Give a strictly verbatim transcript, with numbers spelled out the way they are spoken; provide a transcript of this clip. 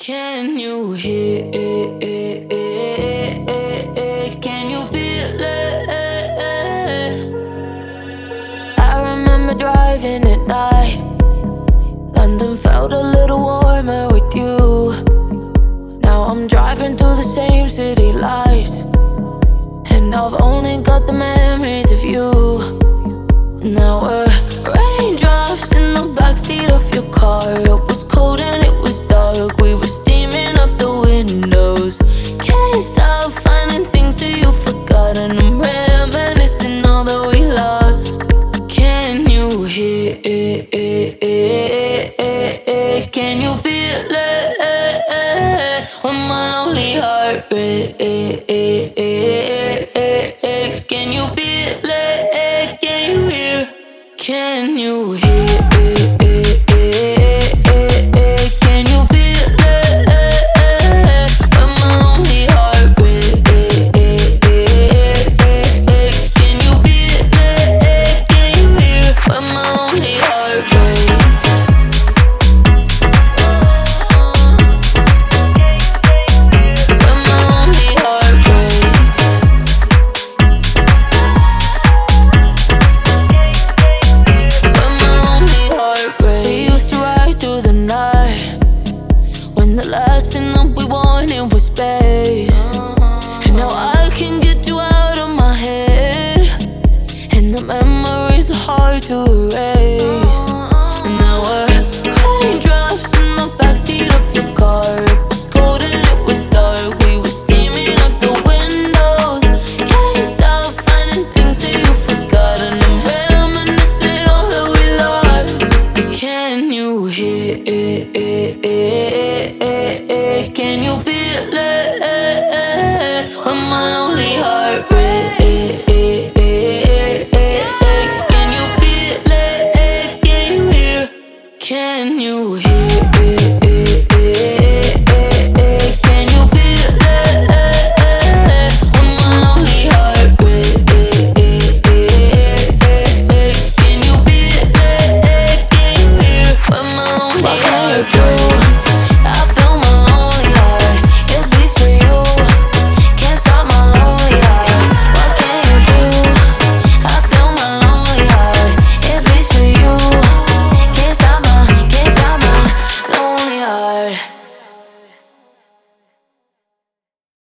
Can you hear it? Can you feel it? I remember driving at night. London felt a little warmer with you. Now I'm driving through the same city lights, and I've only got the memories of you. Now we're raindrops in the backseat of your car. It was cold and it was dark. We were steaming up the windows. Can't stop finding things that you forgot, and I'm reminiscing all that we lost. Can you hear it? Can you feel it? When my lonely heart breaks, can you feel it? Can you hear? Can you hear it? Can you feel it? When my lonely heart breaks, can you feel it? Can you hear? When my lonely heart breaks. When my lonely heart breaks. When my lonely heart breaks. We used to ride through the night, when the last thing that we wanted was space. And now I can't get you out of my head, and the memories are hard to erase. And now we're raindrops in the backseat of your car. It was cold and it was dark. We were steaming up the windows. Can't stop finding things that you forgot, and I'm reminiscing all that we lost. Can you hear it? Can you feel it? When my lonely heart breaks, can you feel it? Can you hear? Can you hear?